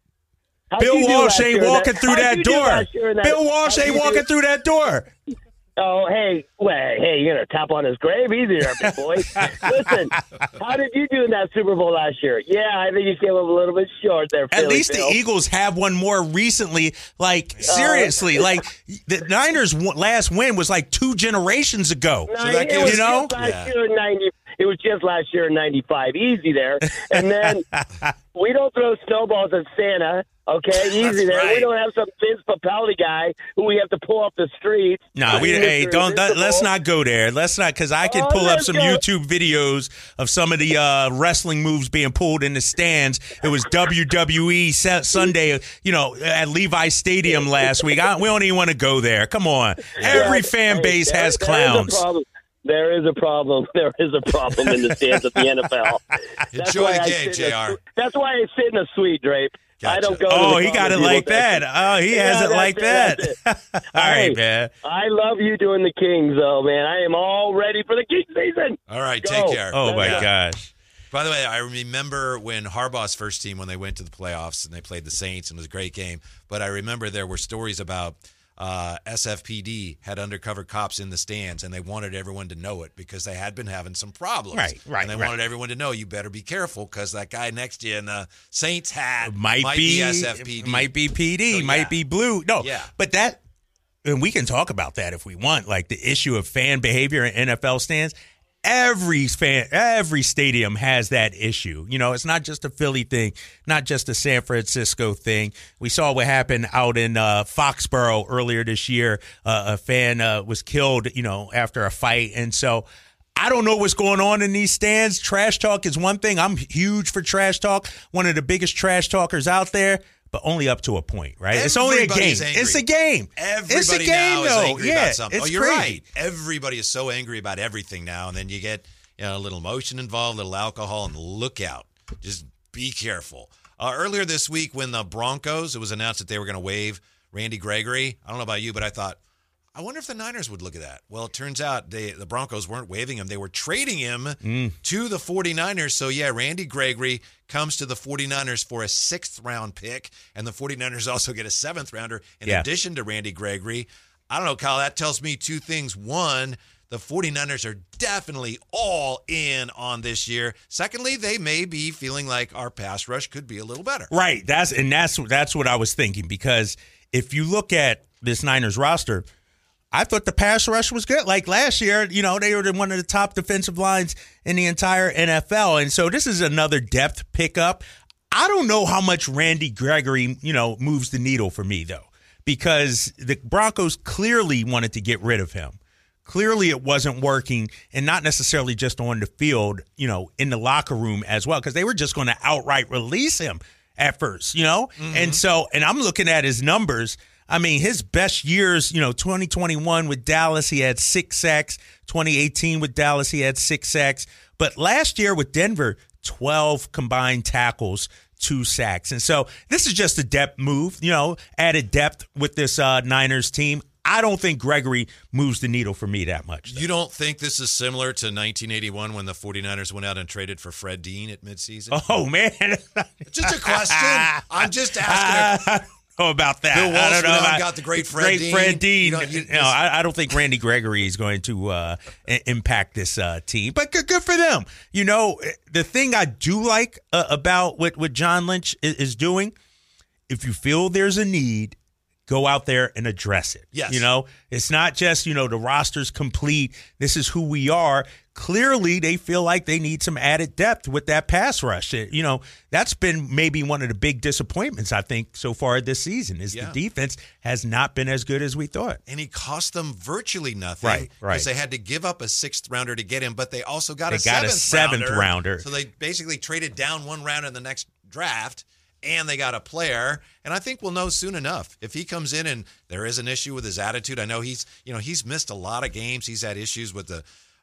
How'd Bill you do Walsh last ain't year in walking that- through how'd that you do door. last year in that- Bill Walsh how'd ain't you do- walking through that door. Oh, hey, well, hey, you're going to tap on his grave easy there, big boy. Listen, how did you do in that Super Bowl last year? Yeah, I think you came up a little bit short there, At Philly least Phil. the Eagles have one more recently. Like, seriously, like the Niners' w- last win was like two generations ago. No, So that it gives- was you know? just last Yeah. year in ninety. It was just last year in ninety-five. Easy there. And then we don't throw snowballs at Santa. Okay, easy That's there. right. We don't have some Vince Papelli guy who we have to pull off the streets. No, we, Mister hey, don't. That, let's Invisible. not go there. Let's not, because I can Oh, pull up let's some go. YouTube videos of some of the uh, wrestling moves being pulled in the stands. It was W W E Sa- Sunday, you know, at Levi Stadium last week. I, we don't even want to go there. Come on, every fan Hey, base there- has there is a clowns. problem. There is a problem. There is a problem in the stands of the N F L. That's Enjoy why the I game, sit in a J R. su- That's why I sit in a suite, Drape. I Gotcha. don't go. to Oh, the he got it comedy like people that. section. Oh, he Yeah, has it that's like it, that. that's it. All right, Hey, man. I love you doing the Kings, though, man. I am all ready for the King season. All right, Go. take care. Oh my Yeah. gosh. By the way, I remember when Harbaugh's first team, when they went to the playoffs and they played the Saints, and it was a great game. But I remember there were stories about uh, S F P D had undercover cops in the stands, and they wanted everyone to know it because they had been having some problems. Right, right, And they right. wanted everyone to know, you better be careful because that guy next to you in the Saints hat Might, might be, be S F P D. Might be P D. So, might yeah. be blue. No, Yeah. but that, and we can talk about that if we want. Like the issue of fan behavior in N F L stands. Every fan, every stadium has that issue. You know, it's not just a Philly thing, not just a San Francisco thing. We saw what happened out in uh, Foxborough earlier this year. Uh, a fan uh, was killed, you know, after a fight. And so I don't know what's going on in these stands. Trash talk is one thing. I'm huge for trash talk. One of the biggest trash talkers out there. But only up to a point, right? It's only a game. Everybody's angry. It's a game. Everybody it's a game, now is though. angry yeah, about something. it's Oh, you're crazy. right. Everybody is so angry about everything now, and then you get you know a little emotion involved, a little alcohol, and look out. Just be careful. Uh, earlier this week, when the Broncos, it was announced that they were going to waive Randy Gregory. I don't know about you, but I thought, I wonder if the Niners would look at that. Well, it turns out they, the Broncos weren't waiving him. They were trading him Mm. to the 49ers. So, yeah, Randy Gregory comes to the 49ers for a sixth-round pick, and the 49ers also get a seventh-rounder in Yeah. addition to Randy Gregory. I don't know, Kyle, that tells me two things. One, the 49ers are definitely all in on this year. Secondly, they may be feeling like our pass rush could be a little better. Right. That's and that's that's what I was thinking, because if you look at this Niners roster, I thought the pass rush was good. Like last year, you know, they were one of the top defensive lines in the entire N F L. And so this is another depth pickup. I don't know how much Randy Gregory, you know, moves the needle for me, though, because the Broncos clearly wanted to get rid of him. Clearly it wasn't working, and not necessarily just on the field, you know, in the locker room as well, because they were just going to outright release him at first, you know? Mm-hmm. And so, and I'm looking at his numbers. I mean, his best years, you know, twenty twenty-one with Dallas, he had six sacks. twenty eighteen with Dallas, he had six sacks. But last year with Denver, twelve combined tackles, two sacks. And so this is just a depth move, you know, added depth with this uh, Niners team. I don't think Gregory moves the needle for me that much. Though. You don't think this is similar to nineteen eighty-one when the 49ers went out and traded for Fred Dean at midseason? Oh, man. Just a question. I'm just asking. I don't know about that. Bill Walsh I don't know went out and about got the great Fred great Dean. Fred Dean. You know, You you- know, I, I don't think Randy Gregory is going to uh, i- impact this uh, team, but good, good for them. You know, the thing I do like uh, about what, what John Lynch is, is doing, if you feel there's a need, go out there and address it. Yes. You know, it's not just, you know, the roster's complete. This is who we are. Clearly, they feel like they need some added depth with that pass rush. It- you know, that's been maybe one of the big disappointments, I think, so far this season, is Yeah. the defense has not been as good as we thought. And he cost them virtually nothing. Right, right. Because they had to give up a sixth rounder to get him, but they also got They a got a seventh, seventh rounder. So they basically traded down one round in the next draft, and they got a player. And I think we'll know soon enough if he comes in and there is an issue with his attitude. I know he's, you know, he's missed a lot of games. He's had issues with the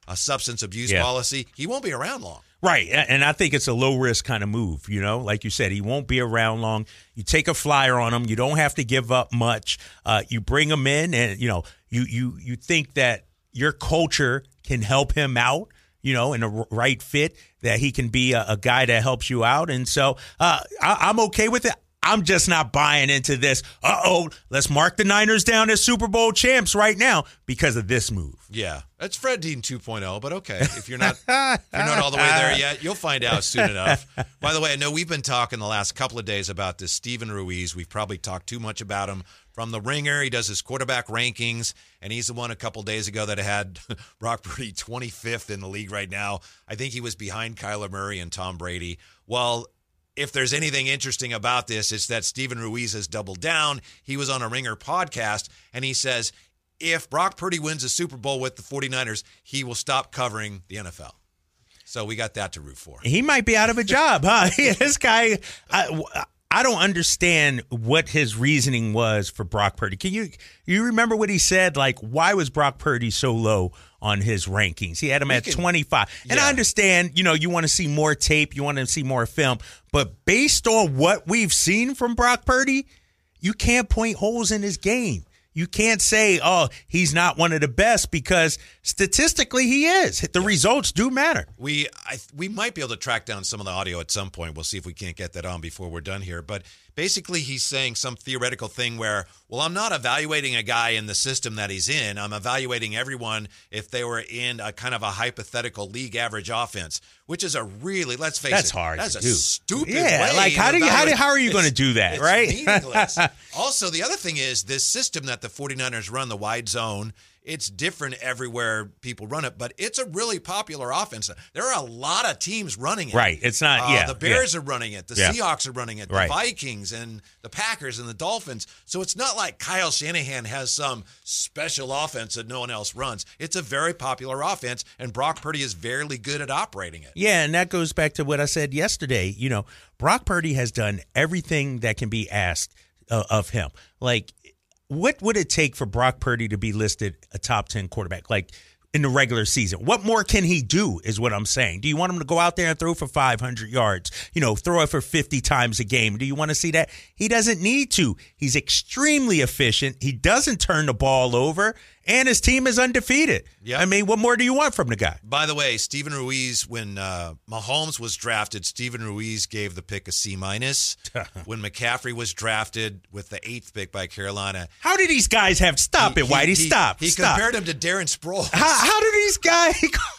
a substance abuse Yeah. policy, he won't be around long. Right, and I think it's a low-risk kind of move, you know? Like you said, he won't be around long. You take a flyer on him. You don't have to give up much. Uh, you bring him in, and, you know, you you you think that your culture can help him out, you know, in a r- right fit, that he can be a, a guy that helps you out. And so uh, I, I'm okay with it. I'm just not buying into this, uh-oh, let's mark the Niners down as Super Bowl champs right now because of this move. Yeah, that's Fred Dean two point oh, but okay. If you're not if you're not all the way there yet, you'll find out soon enough. By the way, I know we've been talking the last couple of days about this Steven Ruiz. We've probably talked too much about him. From The Ringer, he does his quarterback rankings, and he's the one a couple days ago that had Brock Purdy twenty-fifth in the league right now. I think he was behind Kyler Murray and Tom Brady. Well, if there's anything interesting about this, it's that Steven Ruiz has doubled down. He was on a Ringer podcast, and he says if Brock Purdy wins a Super Bowl with the 49ers, he will stop covering the N F L. So we got that to root for. He might be out of a job, huh? This guy, I, I don't understand what his reasoning was for Brock Purdy. Can you you remember what he said? Like, why was Brock Purdy so low on his rankings? He had him We at can- twenty-five. And yeah. I understand, you know, you want to see more tape, you want to see more film. But based on what we've seen from Brock Purdy, you can't point holes in his game. You can't say, oh, he's not one of the best, because statistically he is. The results do matter. We I, we might be able to track down some of the audio at some point. We'll see if we can't get that on before we're done here. But basically he's saying some theoretical thing where, well, I'm not evaluating a guy in the system that he's in. I'm evaluating everyone if they were in a kind of a hypothetical league average offense, which is a really, let's face That's it, hard that's to a do. stupid Yeah, way like, how to do you- how do- evaluate- how are you gonna It's- do that, it's right? meaningless. Also, the other thing is this system that the 49ers run, the wide zone, it's different everywhere people run it, but it's a really popular offense. There are a lot of teams running it. Right. It's not, Uh, yeah. The Bears yeah. are running it. The Yeah. Seahawks are running it. The Right. Vikings and the Packers and the Dolphins. So it's not like Kyle Shanahan has some special offense that no one else runs. It's a very popular offense, and Brock Purdy is very good at operating it. Yeah, and that goes back to what I said yesterday. You know, Brock Purdy has done everything that can be asked uh, of him. Like, what would it take for Brock Purdy to be listed a top ten quarterback, like in the regular season? What more can he do is what I'm saying. Do you want him to go out there and throw for five hundred yards, you know, throw it for fifty times a game? Do you want to see that? He doesn't need to. He's extremely efficient. He doesn't turn the ball over, and his team is undefeated. Yep. I mean, what more do you want from the guy? By the way, Steven Ruiz, when uh, Mahomes was drafted, Steven Ruiz gave the pick a C minus. When McCaffrey was drafted with the eighth pick by Carolina, How do these guys have stop he- it, Whitey? he- Stop. He stop. compared him to Darren Sproles. How, how do these guys?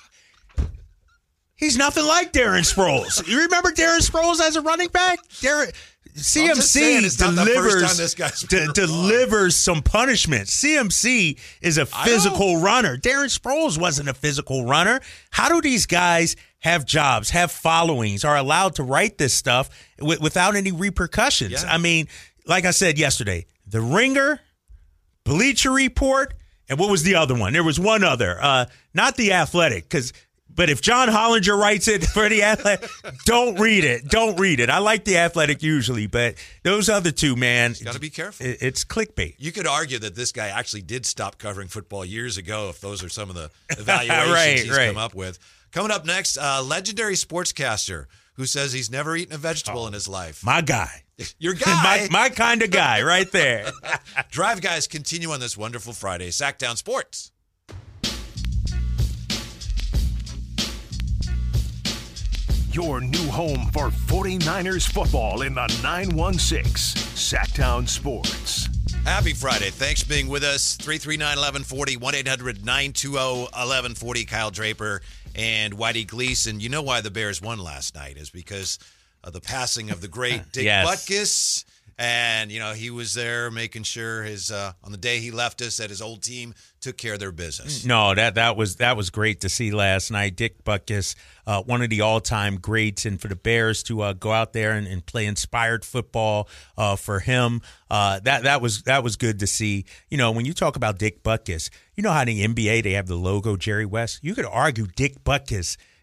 He's nothing like Darren Sproles. You remember Darren Sproles as a running back? Darren, C M just saying, C it's not the first delivers time this guy's de- been wrong. delivers some punishment. C M C is a I physical runner. Darren Sproles wasn't a physical runner. How do these guys have jobs, have followings, are allowed to write this stuff w- without any repercussions? Yeah. I mean, like I said yesterday, The Ringer, Bleacher Report, and what was the other one? There was one other, uh, not The Athletic, because. But if John Hollinger writes it for The Athletic, don't read it. Don't read it. I like The Athletic usually, but those other two, man, Got to be careful. it- it's clickbait. You could argue that this guy actually did stop covering football years ago if those are some of the evaluations Right, he's right. come up with. Coming up next, uh, legendary sportscaster who says he's never eaten a vegetable in his life. My guy. Your guy. my my kind of guy right there. Drive Guys continue on this wonderful Friday. Sacktown Sports. Your new home for 49ers football in the nine one six Sacktown Sports. Happy Friday. Thanks for being with us. three three nine, one one four zero, one eight hundred, nine two zero, one one four zero. Kyle Draper and Whitey Gleason. You know why the Bears won last night is because of the passing of the great Dick Yes. Butkus. And, you know, he was there making sure his uh, on the day he left us that his old team took care of their business. No, that that was that was great to see last night. Dick Butkus, uh, one of the all-time greats, and for the Bears to uh, go out there and, and play inspired football uh, for him, uh, that that was that was good to see. You know, when you talk about Dick Butkus, you know how in the N B A they have the logo Jerry West. You could argue Dick Butkus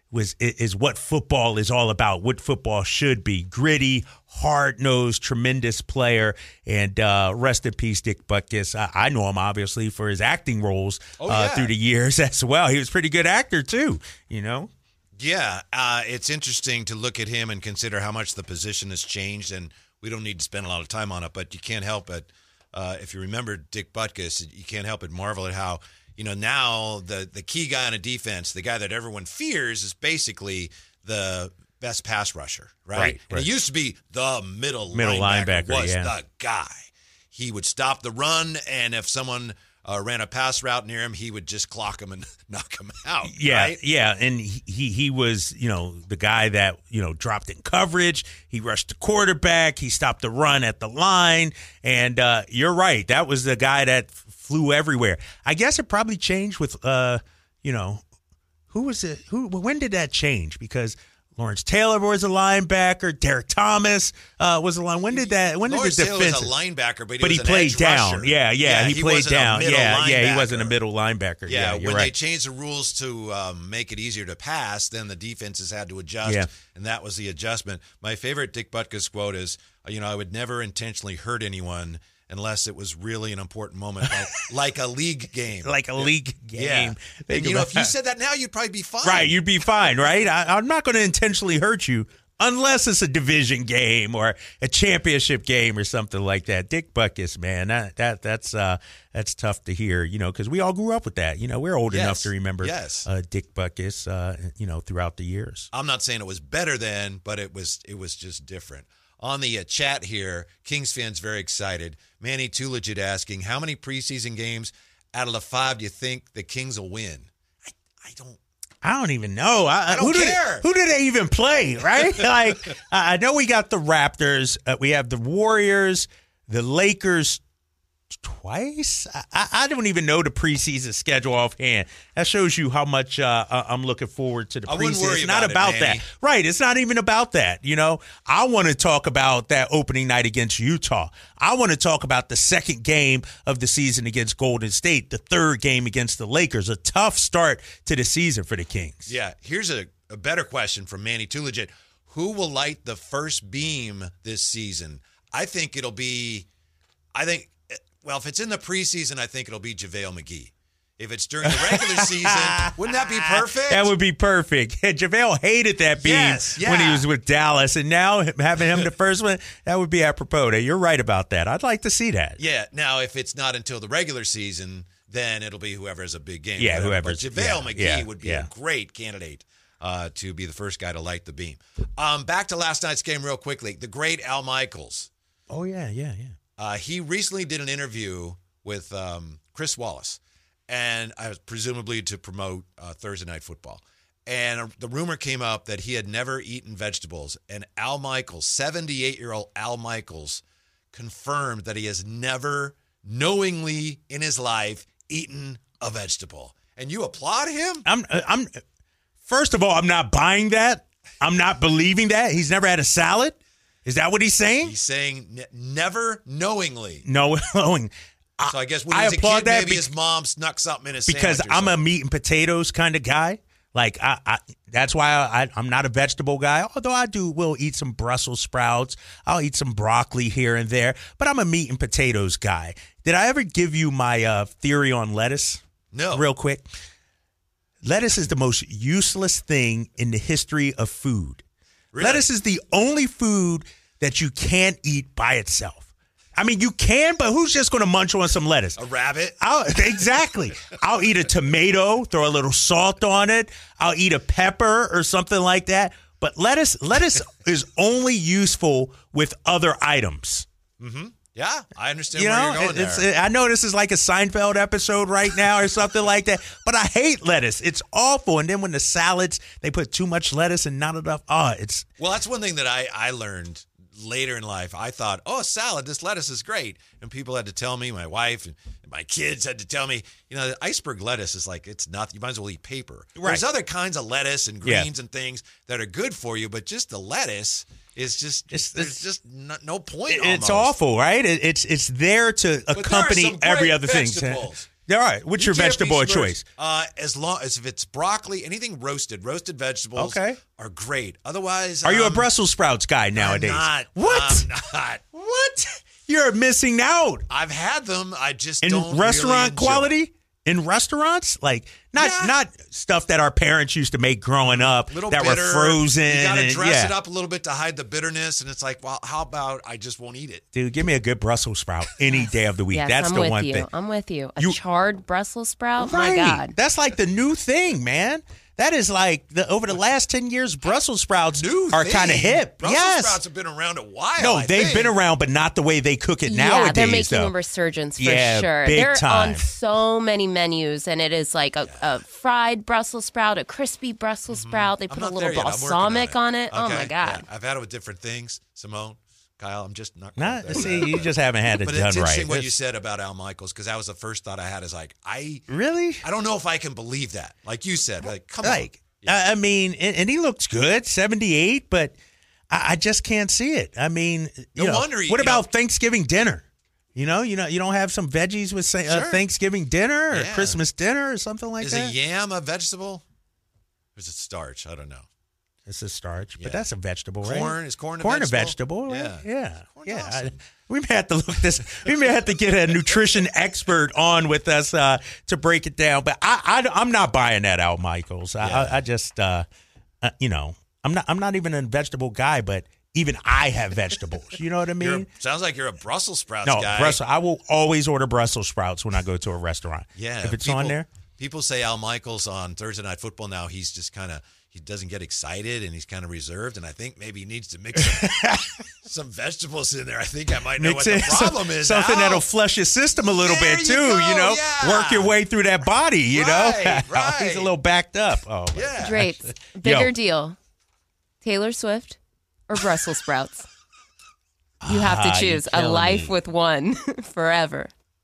was is what football is all about, what football should be. Gritty, hard-nosed, tremendous player. And uh, rest in peace, Dick Butkus. I, I know him, obviously, for his acting roles oh, uh, yeah. through the years as well. He was a pretty good actor, too, you know? Yeah, uh, it's interesting to look at him and consider how much the position has changed, and we don't need to spend a lot of time on it, but you can't help it. Uh, if you remember Dick Butkus, you can't help but marvel at how, you know, now the, the key guy on a defense, the guy that everyone fears, is basically the best pass rusher, right? Right, and right. It used to be the middle, Middle linebacker, linebacker, was yeah. the guy. He would stop the run, and if someone uh, ran a pass route near him, he would just clock him and knock him out. Yeah, right? yeah, and he, he he was, you know, the guy that, you know, dropped in coverage. He rushed the quarterback. He stopped the run at the line, and uh, you're right. That was the guy that flew everywhere. I guess it probably changed with, uh, you know, who was it? Who? When did that change? Because Lawrence Taylor was a linebacker. Derek Thomas uh, was a line. When did that? When Lawrence did the Taylor defense? was a linebacker, but he, but was he an played edge down. rusher. Yeah, yeah, he, he played wasn't a down. middle Yeah, yeah, he linebacker. wasn't a middle linebacker. Yeah, Yeah, you're when right. they changed the rules to um, make it easier to pass, then the defenses had to adjust, Yeah. and that was the adjustment. My favorite Dick Butkus quote is, you know, I would never intentionally hurt anyone unless it was really an important moment, like, like a league game. Like a league game. Yeah. Think And, you know, about if you that. said that now, you'd probably be fine. Right, you'd be fine, right? I, I'm not going to intentionally hurt you unless it's a division game or a championship game or something like that. Dick Butkus, man, that that that's uh, that's tough to hear, you know, because we all grew up with that. You know, we're old Yes. enough to remember Yes. uh, Dick Butkus, uh, you know, throughout the years. I'm not saying it was better then, but it was it was just different. On the uh, chat here, Kings fans very excited. Manny Too Legit asking, how many preseason games out of the five do you think the Kings will win? I, I don't. I don't even know. I, I don't who do care. They, who do they even play, right? Like, I know we got the Raptors. Uh, we have the Warriors, the Lakers twice. I, I don't even know the preseason schedule offhand. That shows you how much uh, I'm looking forward to the I preseason. wouldn't worry It's not about it, about Manny. that. Right. It's not even about that. You know, I want to talk about that opening night against Utah. I want to talk about the second game of the season against Golden State, the third game against the Lakers. A tough start to the season for the Kings. Yeah, here's a, a better question from Manny Too Legit. Who will light the first beam this season? I think it'll be, I think, well, if it's in the preseason, I think it'll be JaVale McGee. If it's during the regular season, wouldn't that be perfect? That would be perfect. JaVale hated that beam Yes, yeah. when he was with Dallas, and now having him the first one, that would be apropos. You're right about that. I'd like to see that. Yeah. Now, if it's not until the regular season, then it'll be whoever has a big game. Yeah, whatever. whoever's- But JaVale yeah, McGee yeah, would be yeah. a great candidate uh, to be the first guy to light the beam. Um, back to last night's game real quickly. The great Al Michaels. Oh, yeah, yeah, yeah. Uh, he recently did an interview with um, Chris Wallace, and I was presumably to promote uh, Thursday Night Football. And uh, the rumor came up that he had never eaten vegetables. And Al Michaels, seventy-eight-year-old Al Michaels, confirmed that he has never knowingly in his life eaten a vegetable. And you applaud him? I'm, I'm. First of all, I'm not buying that. I'm not believing that. He's never had a salad. Is that what he's saying? He's saying ne- never knowingly. No, knowing. So I guess when I he was a applaud kid, that maybe be- his mom snuck something in his because sandwich or I'm a something. meat and potatoes kind of guy. Like I, I that's why I, I'm not a vegetable guy. Although I do will eat some Brussels sprouts. I'll eat some broccoli here and there. But I'm a meat and potatoes guy. Did I ever give you my uh, theory on lettuce? No. Real quick. Lettuce is the most useless thing in the history of food. Really? Lettuce is the only food that you can't eat by itself. I mean, you can, but who's just going to munch on some lettuce? A rabbit? I'll, exactly. I'll eat a tomato, throw a little salt on it. I'll eat a pepper or something like that. But lettuce, lettuce is only useful with other items. Mm-hmm. Yeah, I understand You where know, you're going it's, there. I know this is like a Seinfeld episode right now or something like that, but I hate lettuce. It's awful. And then when the salads, they put too much lettuce and not enough. Oh, it's Well, that's one thing that I, I learned later in life. I thought, oh, salad, this lettuce is great. And people had to tell me, my wife and my kids had to tell me, you know, the iceberg lettuce is like, it's nothing. You might as well eat paper. Right. There's other kinds of lettuce and Yeah. greens and things that are good for you, but just the lettuce is just, It's- there's it's- just no, no point it's almost. awful, right? It, it's it's there to But there are accompany some every great other thing. vegetables. All right. What's You your can't be vegetable of smirched. choice? Uh, as long as if it's broccoli, anything roasted, roasted vegetables Okay. are great. Otherwise, Are you a um, Brussels sprouts guy nowadays? I'm not. What? I'm not. What? You're missing out. I've had them. I just In don't restaurant really enjoy quality? In restaurants? Like, not Yeah. not stuff that our parents used to make growing up Little that bitter. were frozen. You got to and- dress yeah. it up a little bit to hide the bitterness, and it's like, well, how about I just won't eat it? Dude, give me a good Brussels sprout any day of the week. Yes, That's I'm the with one you. thing. I'm with you. A You- charred Brussels sprout? Right. My God. That's like the new thing, man. That is like the over the last ten years, Brussels sprouts New are thing. kind of hip. Brussels yes. sprouts have been around a while. no, I they've think. been around, but not the way they cook it Yeah, nowadays. they're making though. a resurgence for Yeah, sure. big They're time. on so many menus, and it is like a, a fried Brussels sprout, a crispy Brussels sprout. They I'm put not a little there yet. I'm working balsamic on on it. Oh Okay, my God. yeah. I've had it with different things. Simone, Kyle, I'm just not. quite Not there see, yet. you just haven't had it But done it's interesting right. what It's- you said about Al Michaels, because that was the first thought I had. Is like I, Really? I don't know if I can believe that. Like you said, like come Like, on. I I mean, and, and he looks good, seventy-eight, but I, I just can't see it. I mean, you No know, wonder he- what you about know- Thanksgiving dinner? You know, you know, you don't have some veggies with say, uh, Sure. Thanksgiving dinner or Yeah. Christmas dinner or something like Is that. a yam a vegetable? Or is it starch? I don't know. It's a starch, Yeah. but that's a vegetable, right? Corn is corn a corn vegetable? a vegetable, right? Yeah. Yeah, Corn's yeah. awesome. I- we may have to look this. We may have to get a nutrition expert on with us uh, to break it down. But I, I, am not buying that Al Michaels. I, Yeah. I, I just, uh, uh, you know, I'm not. I'm not even a vegetable guy, but even I have vegetables. You know what I You're mean? a- sounds like you're a Brussels sprouts No, guy. Brussels. I will always order Brussels sprouts when I go to a restaurant. Yeah, if it's people, on there. People say Al Michaels on Thursday Night Football now, he's just kind of, he doesn't get excited and he's kind of reserved. And I think maybe he needs to mix some, some vegetables in there. I think I might know Mix what in the problem some- is. Something Al. that'll flush his system a little There bit you too. go, You know, yeah. work your way through that body. You Right, know, right. he's a little backed up. Oh, my Yeah. Drapes, bigger Yo. deal. Taylor Swift or Brussels sprouts? You have Ah, to you're choose a killing life me. with one forever.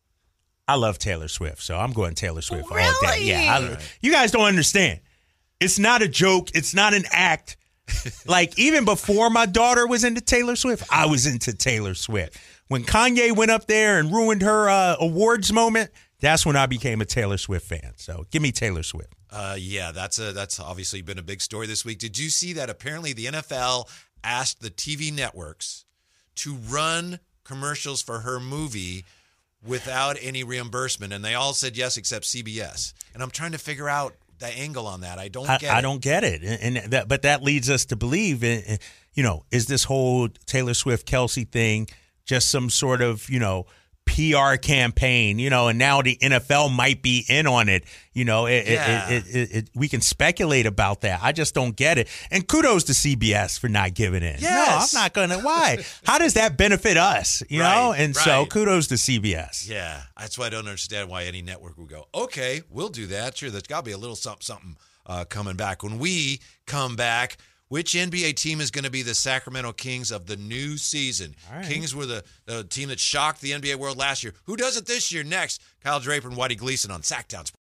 I love Taylor Swift, so I'm going Taylor Swift all day. Really? Yeah, I, you guys don't understand. It's not a joke. It's not an act. Like, even before my daughter was into Taylor Swift, I was into Taylor Swift. When Kanye went up there and ruined her uh, awards moment, that's when I became a Taylor Swift fan. So give me Taylor Swift. Uh, yeah, that's a that's obviously been a big story this week. Did you see that apparently the N F L asked the T V networks to run commercials for her movie without any reimbursement, and they all said yes except C B S. And I'm trying to figure out the angle on that. I don't I, get I it. don't get it, and, and that, but that leads us to believe, in, in- you know, is this whole Taylor Swift Kelsey thing just some sort of, you know, P R campaign, you know, and now the N F L might be in on it. You know, it, Yeah. it, it, it, it, we can speculate about that. I just don't get it. And kudos to C B S for not giving in. Yes. No, I'm not going to. Why? How does that benefit us? You know, Right, and so right. kudos to C B S. Yeah, that's why I don't understand why any network would go, okay, we'll do that. Sure, there's got to be a little something, something uh, coming back. When we come back, which N B A team is going to be the Sacramento Kings of the new season? All right. Kings were the, the team that shocked the N B A world last year. Who does it this year? Next, Kyle Draper and Whitey Gleason on Sacktown Sports.